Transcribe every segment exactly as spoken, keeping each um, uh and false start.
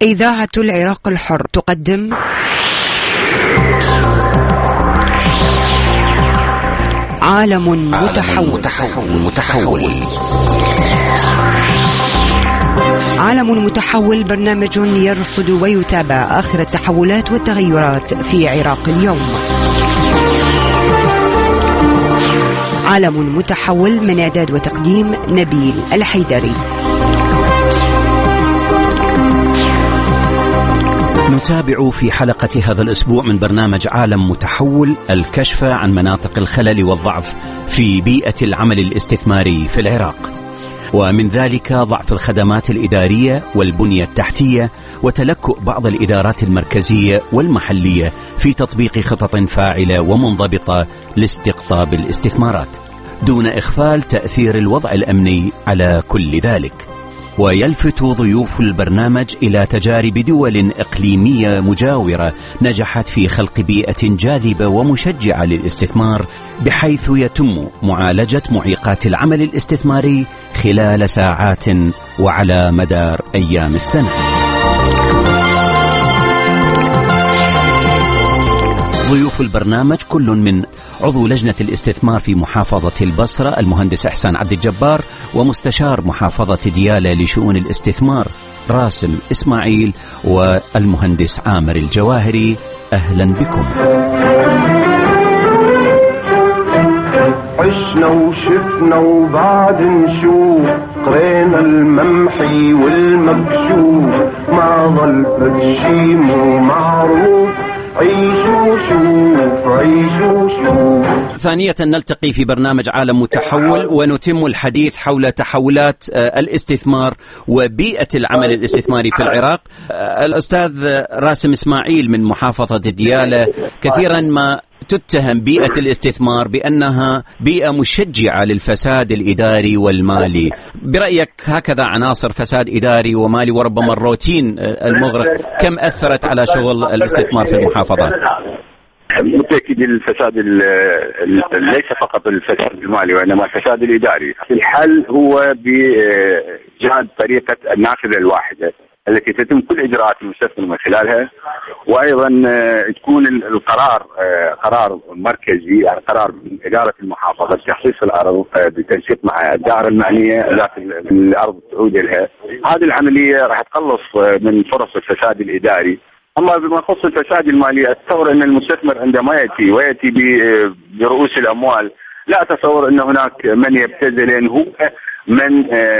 إذاعة العراق الحر تقدم عالم متحول. متحول متحول عالم متحول، برنامج يرصد ويتابع آخر التحولات والتغيرات في عراق اليوم. عالم متحول، من إعداد وتقديم نبيل الحيدري. نتابع في حلقة هذا الأسبوع من برنامج عالم متحول الكشف عن مناطق الخلل والضعف في بيئة العمل الاستثماري في العراق، ومن ذلك ضعف الخدمات الإدارية والبنية التحتية وتلكؤ بعض الإدارات المركزية والمحلية في تطبيق خطط فاعلة ومنضبطة لاستقطاب الاستثمارات، دون إغفال تأثير الوضع الأمني على كل ذلك. ويلفت ضيوف البرنامج إلى تجارب دول إقليمية مجاورة نجحت في خلق بيئة جاذبة ومشجعة للاستثمار، بحيث يتم معالجة معيقات العمل الاستثماري خلال ساعات وعلى مدار أيام السنة. ضيوف البرنامج كل من عضو لجنة الاستثمار في محافظة البصرة المهندس إحسان عبد الجبار، ومستشار محافظة ديالى لشؤون الاستثمار راسم إسماعيل، والمهندس عامر الجواهري. أهلا بكم. عشنا وشفنا وبعد نشوف، قرينا الممحي والمكشوف، ما ظل فدشي مو معروف، عيشوا شوف عيشوا شوف. ثانية نلتقي في برنامج عالم متحول ونتم الحديث حول تحولات الاستثمار وبيئة العمل الاستثماري في العراق. الأستاذ راسم إسماعيل من محافظة ديالى، كثيرا ما تتهم بيئة الاستثمار بأنها بيئة مشجعة للفساد الإداري والمالي، برأيك هكذا عناصر فساد إداري ومالي وربما الروتين المغرق كم أثرت على شغل الاستثمار في المحافظة؟ بالتأكيد الفساد ليس فقط الفساد المالي وإنما الفساد الإداري. الحل هو بإيجاد طريقة النافذة الواحدة التي تتم كل إجراءات المستثمر من خلالها، وأيضا تكون القرار قرار مركزي، يعني قرار من إدارة المحافظة بتخصيص الأرض بالتنسيق مع الدائرة المعنية ذات الأرض تعود لها. هذه العملية راح تقلص من فرص الفساد الإداري. أما بما يخص الفساد المالي، أتصور أن المستثمر عندما يأتي ويأتي برؤوس الأموال لا أتصور أن هناك من يبتذل، هو من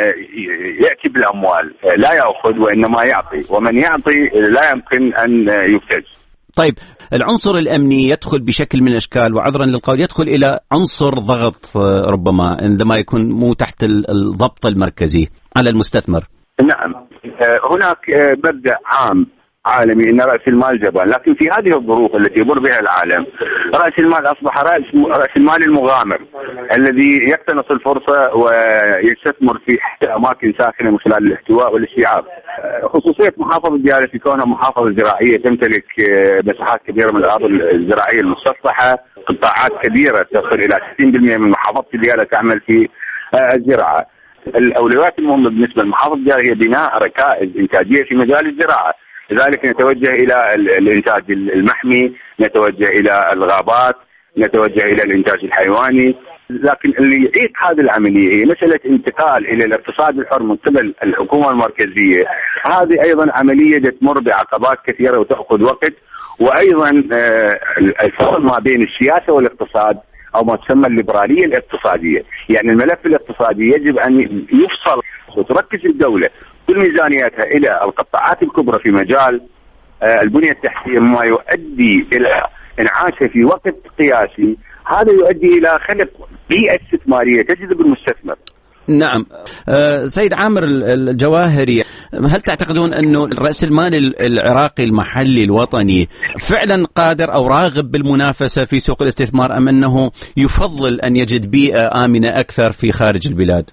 يأتي بالأموال لا يأخذ وإنما يعطي، ومن يعطي لا يمكن أن يبتز. طيب، العنصر الأمني يدخل بشكل من الأشكال، وعذرا للقول يدخل إلى عنصر ضغط ربما عندما يكون مو تحت الضبط المركزي على المستثمر. نعم، هناك مبدأ عام عالمي ان راس المال جبان، لكن في هذه الظروف التي يمر بها العالم راس المال اصبح راس راس المال المغامر الذي يقتنص الفرصه ويستثمر في اماكن ساخنه من خلال الاحتواء والاستيعاب. خصوصيه محافظه ديالى في كونها محافظه زراعيه تمتلك مساحات كبيره من الاراضي الزراعيه المستصلحه، قطاعات كبيره تصل الى ستين بالمئة من محافظه ديالى تعمل في الزراعه. الاولويات المهمه بالنسبه لمحافظه ديالى هي بناء ركائز انتاجيه في مجال الزراعه، لذلك نتوجه إلى الإنتاج المحمي، نتوجه إلى الغابات، نتوجه إلى الإنتاج الحيواني. لكن اللي يعيق هذه العملية هي مسألة انتقال إلى الاقتصاد الحر من قبل الحكومة المركزية. هذه أيضا عملية تمر بعقبات كثيرة وتأخذ وقت، وأيضا الفصل ما بين السياسة والاقتصاد أو ما تسمى الليبرالية الاقتصادية، يعني الملف الاقتصادي يجب أن يفصل وتركز الدولة كل ميزانياتها إلى القطاعات الكبرى في مجال البنية التحتية، ما يؤدي إلى انعاشها في وقت قياسي. هذا يؤدي إلى خلق بيئة استثمارية تجذب المستثمر. نعم. أه سيد عامر الجواهري، هل تعتقدون أنه رأس المال العراقي المحلي الوطني فعلا قادر أو راغب بالمنافسة في سوق الاستثمار، أم أنه يفضل أن يجد بيئة آمنة أكثر في خارج البلاد؟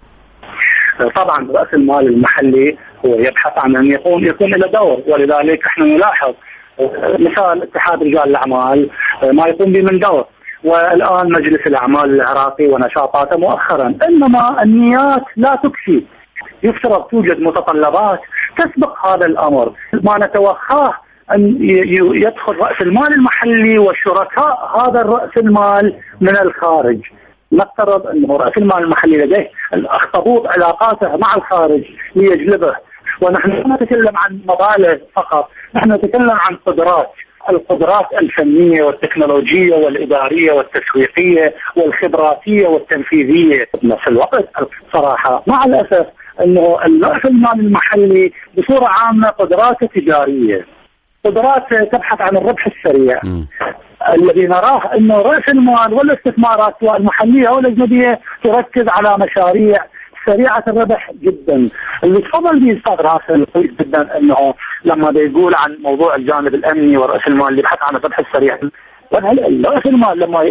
طبعا رأس المال المحلي هو يبحث عن أن يكون يكون له دور، ولذلك احنا نلاحظ مثال اتحاد رجال الأعمال ما يقوم به من دور، والآن مجلس الأعمال العراقي ونشاطاته مؤخرا، إنما النيات لا تكفي. يفترض توجد متطلبات تسبق هذا الأمر. ما نتوخاه أن يدخل رأس المال المحلي وشركاء هذا الرأس المال من الخارج. نفترض أنه رأس المال المحلي لديه أخطبوط علاقاته مع الخارج ليجلبه، ونحن لا نتكلم عن مبالغ فقط، نحن نتكلم عن قدرات، القدرات الفنية والتكنولوجية والإدارية والتسويقية والخبراتية والتنفيذية. في الوقت صراحة مع الأسف أنه رأس المال المحلي بصورة عامة قدراته تجارية، قدرات تبحث عن الربح السريع. م. الذي نراه أنه رأس المال والاستثمارات سواء المحلية أو الأجنبية تركز على مشاريع سريعة الربح جدا. اللي تفضل به أستاذ راسل كويس جدا أنه لما بيقول عن موضوع الجانب الأمني ورأس المال اللي يبحث عن الربح السريع، رأس المال لما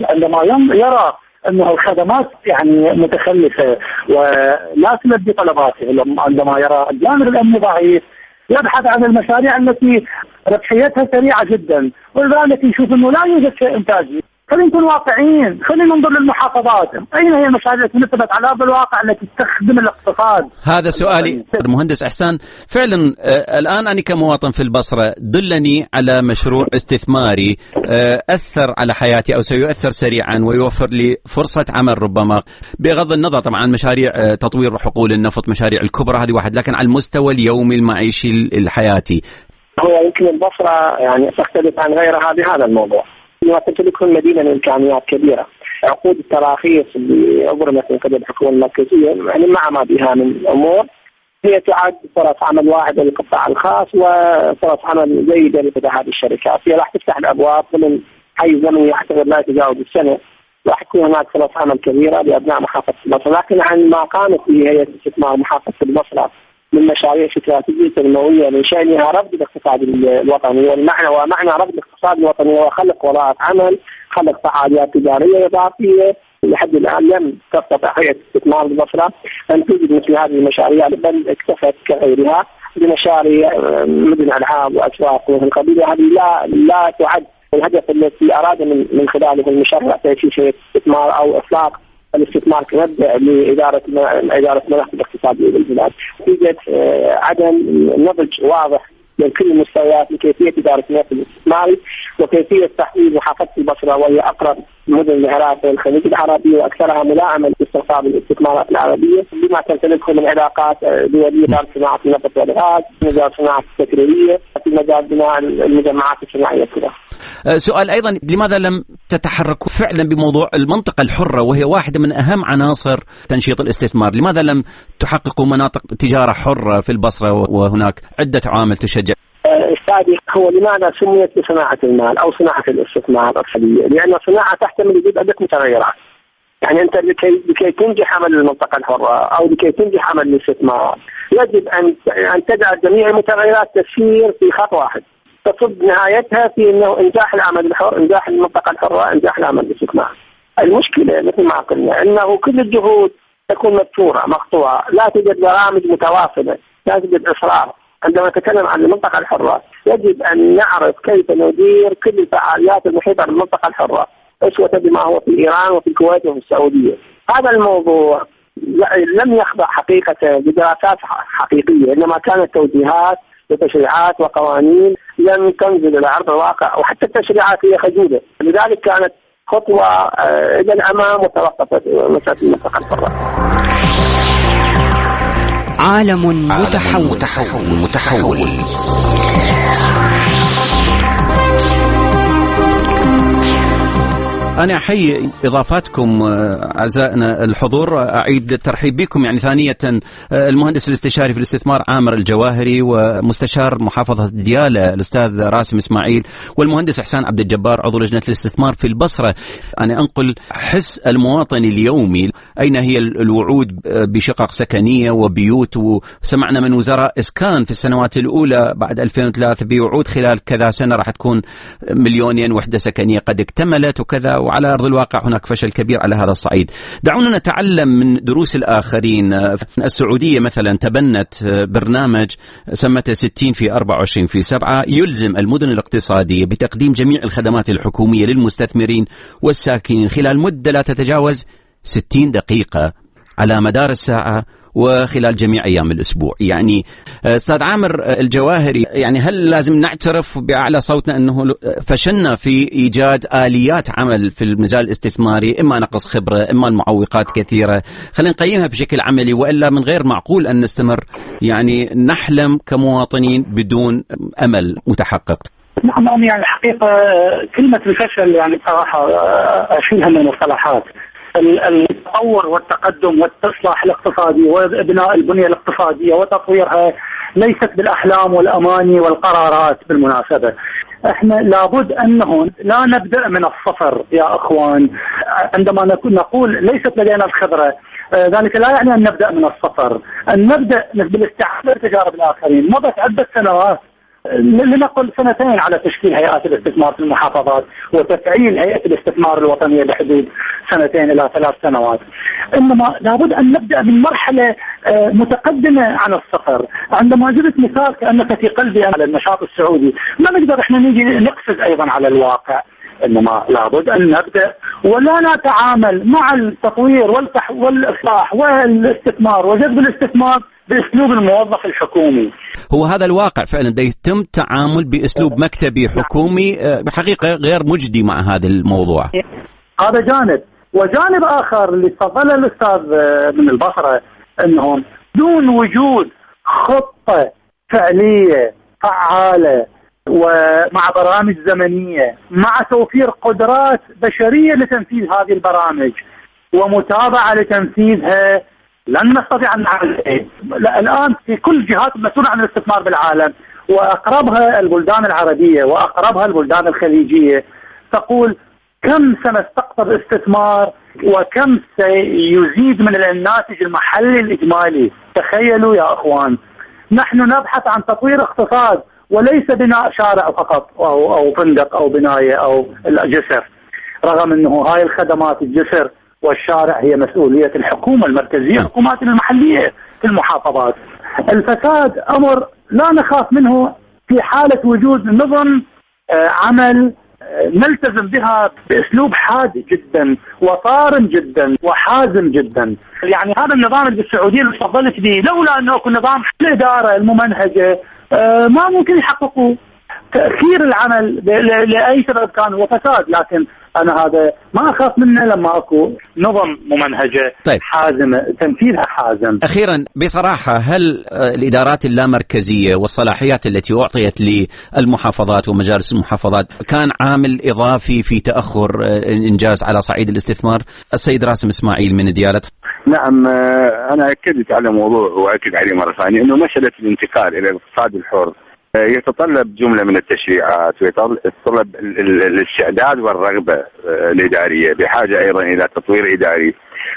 لما يرى أنه الخدمات يعني متخلفة ولا تلبي طلباته، عندما يرى الجانب الأمني ضعيف يبحث عن المشاريع التي ربحيتها سريعة جدا، ولذلك يشوف أنه لا يوجد شيء إنتاجي. خلينا نكون واقعيين، خلينا ننظر للمحافظات، أين هي المشاريع التي نثبت على أرض الواقع التي تخدم الاقتصاد؟ هذا سؤالي. المهندس إحسان، فعلا آه الآن أنا كمواطن في البصرة دلني على مشروع استثماري آه أثر على حياتي أو سيؤثر سريعا ويوفر لي فرصة عمل، ربما بغض النظر طبعا عن مشاريع آه تطوير حقول النفط، مشاريع الكبرى هذه واحد، لكن على المستوى اليومي المعيشي الحياتي. هو يمكن البصرة يعني تختلف عن غيرها بهذا الموضوع، وتمتلك المدينة من إمكانيات كبيرة. عقود التراخيص اللي أبرمت من قبل الحكومة المركزية يعني مع ما بها من أمور هي تعد فرص عمل واحدة للقطاع الخاص وفرص عمل جيدة لفتح هذه الشركات. هي راح تفتح الأبواب من حيز زمني يعتبر لا يتجاوز السنة، راح تكون هناك فرص عمل كبيرة لأبناء محافظة البصرة. لكن عن ما قامت به هيئة استثمار محافظة البصرة من مشاريع استراتيجية تنموية من شأنها رفض الاقتصاد الوطني، والمعنى ومعنى رفض الاقتصاد الوطني هو خلق وظائف عمل، خلق فعاليات تجارية إضافية. لحد الآن لم تستطع هيئة استثمار البصرة أن توجد مثل هذه المشاريع، بل اكتفت كغيرها بمشاريع مدن ألعاب وأسواق ومن قبيل. هذه لا لا تعد الهدف الذي أراد من من خلاله المشاريع تأسيس هيئة استثمار أو إطلاق الاستثمار كمبدأ لإدارة إدارة ملف الاقتصادي للبلاد. يوجد عدم نضج واضح من كل المستويات لكيفية إدارة الملف الاستثماري وكيفية تحويل محافظة البصرة وهي أقرب مدن العراق والخليج العربي وأكثرها ملائمة لاستقطاب الاستثمارات العربية بما تمتلكه من علاقات دولية في صناعة النفط والغاز، في مجال صناعة البترولية، في مجال بناء المجمعات الصناعية كلها. سؤال أيضا، لماذا لم تتحركوا فعلا بموضوع المنطقة الحرة وهي واحدة من أهم عناصر تنشيط الاستثمار؟ لماذا لم تحققوا مناطق تجارة حرة في البصرة وهناك عدة عوامل تشجع؟ أستاذي، هو لماذا سميت بصناعة المال أو صناعة الاستثمار الخليجي؟ لأن الصناعة تحتمل وجود عدة متغيرات. يعني أنت لكي لكي تنجح عمل المنطقة الحرة أو لكي تنجح عمل الاستثمار يجب أن أن تجعل جميع المتغيرات تسير في خط واحد تصب نهايتها في انه انجاح العمل الحر، انجاح المنطقه الحره، انجاح العمل الاستثماري. المشكله مثل ما قلنا انه كل الجهود تكون مدفوره مقطوعه، لا توجد برامج متواصله، لا توجد اصرار. عندما نتكلم عن المنطقه الحره يجب ان نعرف كيف ندير كل الفعاليات المحيطه بالمنطقه الحره اسوه بما هو في ايران وفي الكويت وفي السعوديه. هذا الموضوع لم يخضع حقيقه بدراسات حقيقيه، انما كانت توجيهات وتشريعات وقوانين لم تنزل إلى أرض الواقع، وحتى التشريعات هي خجولة. لذلك كانت خطوة إلى الأمام وتوقفت مسألة المنطقة الحرة. عالم متحول متحول متحول. أنا أحيي إضافاتكم أعزائنا الحضور، أعيد الترحيب بكم يعني ثانية المهندس الاستشاري في الاستثمار عامر الجواهري، ومستشار محافظة ديالى الأستاذ راسم إسماعيل، والمهندس إحسان عبد الجبار عضو لجنة الاستثمار في البصرة. أنا أنقل حس المواطن اليومي، أين هي الوعود بشقق سكنية وبيوت، وسمعنا من وزراء إسكان في السنوات الأولى بعد ألفين وثلاثة بوعود خلال كذا سنة راح تكون مليونين وحدة سكنية قد اكتملت وكذا، وعلى أرض الواقع هناك فشل كبير على هذا الصعيد. دعونا نتعلم من دروس الآخرين. السعودية مثلا تبنت برنامج سمته ستين في أربعة وعشرين في سبعة يلزم المدن الاقتصادية بتقديم جميع الخدمات الحكومية للمستثمرين والساكنين خلال مدة لا تتجاوز ستين دقيقة على مدار الساعة وخلال جميع أيام الأسبوع. يعني أستاذ عامر الجواهري، يعني هل لازم نعترف بأعلى صوتنا أنه فشلنا في إيجاد آليات عمل في المجال الاستثماري، إما نقص خبرة إما المعوقات كثيرة؟ خلينا نقيمها بشكل عملي، وإلا من غير معقول أن نستمر يعني نحلم كمواطنين بدون أمل متحقق. نعم، يعني الحقيقة كلمة الفشل يعني صراحة أشيلها من المصطلحات. التطور والتقدم والإصلاح الاقتصادي وبناء البنية الاقتصادية وتطويرها ليست بالأحلام والأماني والقرارات. بالمناسبة احنا لابد أنه لا نبدأ من الصفر يا أخوان. عندما نقول ليست لدينا الخبرة، ذلك لا يعني أن نبدأ من الصفر، أن نبدأ بالاستعادة تجارب الآخرين. مضت عدة سنوات، لنقل سنتين على تشكيل هيئات الاستثمار في المحافظات وتفعيل هيئة الاستثمار الوطنية بحدود سنتين إلى ثلاث سنوات. إنما لابد أن نبدأ من مرحلة متقدمة عن الصفر. عندما جبت مثال كأنك في قلبي على النشاط السعودي، ما نقدر إحنا نيجي نقفز أيضا على الواقع، إنما لابد أن نبدأ ولا نتعامل مع التطوير والتح... والإصلاح والاستثمار وجذب الاستثمار بأسلوب الموظف الحكومي. هو هذا الواقع فعلا، دا يتم تعامل بأسلوب مكتبي حكومي بحقيقة غير مجدي مع هذا الموضوع. هذا جانب، وجانب آخر اللي تفضل الأستاذ من البصرة، أنهم دون وجود خطة فعلية فعالة ومع برامج زمنية مع توفير قدرات بشرية لتنفيذ هذه البرامج ومتابعة لتنفيذها، لن نستطيع أن نعمل. الآن في كل جهات مسؤولة عن الاستثمار بالعالم، وأقربها البلدان العربية وأقربها البلدان الخليجية، تقول كم سنستقطب استثمار وكم سيزيد من الناتج المحلي الإجمالي. تخيلوا يا أخوان، نحن نبحث عن تطوير اقتصاد وليس بناء شارع فقط أو, أو فندق أو بناية أو جسر، رغم أنه هاي الخدمات الجسر والشارع هي مسؤولية الحكومة المركزية، الحكومات المحلية في المحافظات. الفساد أمر لا نخاف منه في حالة وجود نظم عمل نلتزم بها بأسلوب حاد جدا وصارم جدا وحازم جدا. يعني هذا النظام السعودي اللي تفضلت به، لولا أنه يكون نظام الإدارة الممنهجة ما ممكن يحققوا تأخير العمل لأي سبب كان هو فساد. لكن أنا هذا ما أخاف منه لما أكو نظم ممنهجة طيب. حازمة، تنفيذها حازم. أخيرا بصراحة، هل الإدارات اللامركزية والصلاحيات التي أعطيت للمحافظات ومجالس المحافظات كان عامل إضافي في تأخر الإنجاز على صعيد الاستثمار؟ السيد راسم إسماعيل من ديالة. نعم، أنا أكدت على موضوع وأكد عليه مرة ثانية، أنه مسألة الانتقال إلى الاقتصاد الحر يتطلب جملة من التشريعات، ويتطلب الاستعداد والرغبة الإدارية، بحاجة أيضا إلى تطوير إداري.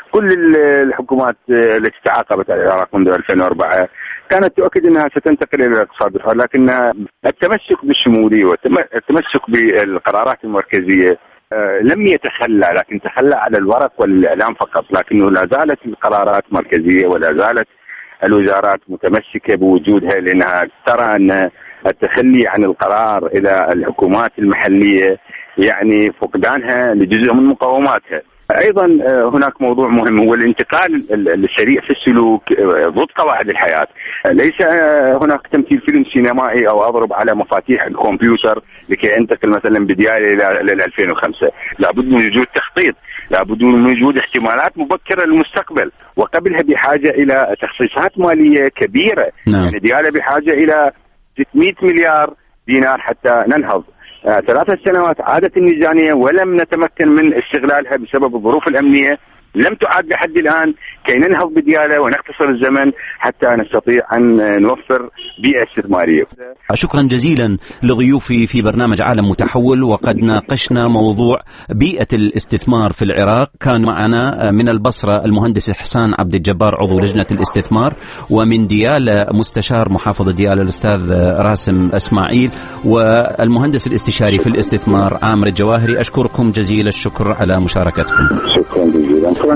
كل الحكومات التي تعاقبت على العراق منذ ألفين وأربعة كانت تؤكد أنها ستنتقل إلى الاقتصاد الحر، لكن التمسك بالشمولية والتمسك بالقرارات المركزية لم يتخلى، لكن تخلى على الورق والإعلام فقط. لكنه لا زالت القرارات مركزية ولا زالت الوزارات متمسكة بوجودها، لأنها ترى أن التخلي عن القرار إلى الحكومات المحلية يعني فقدانها لجزء من مقوماتها. أيضا هناك موضوع مهم هو الانتقال السريع في السلوك ضد قواعد الحياة. ليس هناك تمثيل فيلم سينمائي أو أضرب على مفاتيح الكمبيوتر لكي أنتقل مثلا بديالي إلى ألفين وخمسة. لابد من وجود تخطيط، لابد من وجود احتمالات مبكرة للمستقبل، وقبلها بحاجة إلى تخصيصات مالية كبيرة. نعم. يعني ديالي بحاجة إلى ستمائة مليار دينار حتى ننهض. آه، ثلاثة سنوات عادت الميزانية ولم نتمكن من استغلالها بسبب الظروف الأمنية، لم تعاد لحد الآن كي ننهض بديالة ونختصر الزمن حتى نستطيع أن نوفر بيئة استثمارية. شكرا جزيلا لضيوفي في برنامج عالم متحول، وقد ناقشنا موضوع بيئة الاستثمار في العراق. كان معنا من البصرة المهندس إحسان عبد الجبار عضو لجنة الاستثمار، ومن ديالة مستشار محافظة ديالة الأستاذ راسم إسماعيل، والمهندس الاستشاري في الاستثمار عامر الجواهري. أشكركم جزيل الشكر على مشاركتكم. شكرا جزيلا. شكرا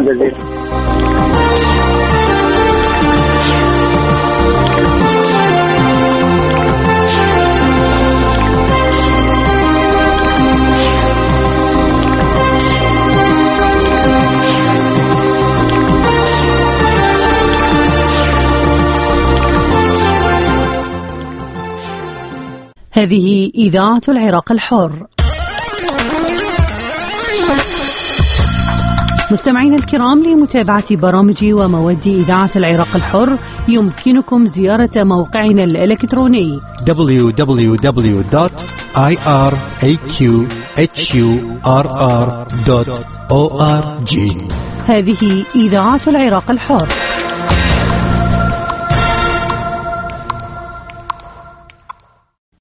جزيلا. هذه إذاعة العراق الحر. مستمعين الكرام، لمتابعة برامج ومواد إذاعة العراق الحر يمكنكم زيارة موقعنا الإلكتروني دبليو دبليو دبليو دوت آي آر إيه كيو إتش يو آر آر دوت أو آر جي. هذه إذاعة العراق الحر.